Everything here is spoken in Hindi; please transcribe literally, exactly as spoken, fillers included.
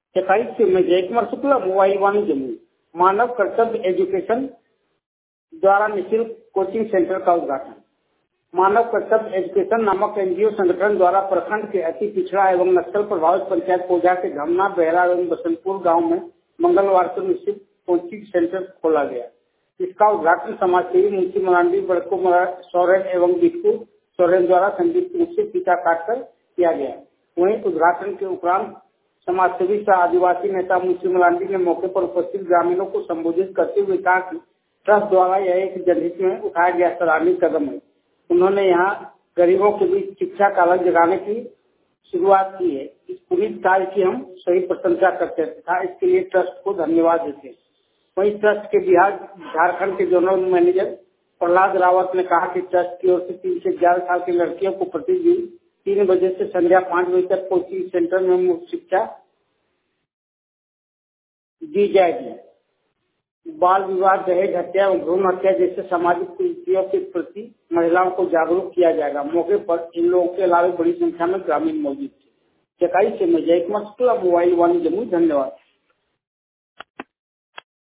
चकाई से मैं जय कुमार शुक्ला, मोबाइल वन जमुई। मानव कर्तव्य एजुकेशन द्वारा निःशुल्क कोचिंग सेंटर का उद्घाटन। मानव कर्तव्य एजुकेशन नामक एनजीओ संगठन द्वारा प्रखंड के अति पिछड़ा एवं नक्सल प्रभावित पंचायत पोजा के धमना, बेहरा एवं बसंतपुर गांव में मंगलवार को निःशुल्क कोचिंग सेंटर खोला गया। इसका उद्घाटन समाजसेवी मुंशी मरांडी, बड़को सोरेन एवं बिट्टू सोरेन द्वारा संयुक्त रूप से फीता काटकर किया गया। वहीं उद्घाटन के उपरांत समाजसेवी सह आदिवासी नेता मुंशी मरांडी ने मौके पर उपस्थित ग्रामीणों को संबोधित करते हुए कहा कि ट्रस्ट द्वारा यह एक जनहित में उठाया गया सराहनीय कदम है। उन्होंने यहाँ गरीबों के बीच शिक्षा का अलग जगाने की शुरुआत की है। इस पुनीत कार्य की हम सही प्रशंसा करते हैं तथा इसके लिए ट्रस्ट को धन्यवाद देते हैं। वहीं ट्रस्ट के बिहार झारखंड के जोनल मैनेजर प्रहलाद रावत ने कहा कि ट्रस्ट की ओर से तीन से ग्यारह साल की लड़कियों को प्रतिदिन तीन बजे से संध्या पाँच बजे तक कोचिंग सेंटर में मुफ्त शिक्षा दी जाएगी। बाल विवाह, दहेज हत्या एवं भ्रूण हत्या जैसे सामाजिक कुरीतियों के प्रति महिलाओं को जागरूक किया जाएगा। मौके पर इन लोगों के अलावा बड़ी संख्या में ग्रामीण मौजूद थे। चकाई से मैं जय कुमार शुक्ला, मोबाइल वन जमुई। धन्यवाद।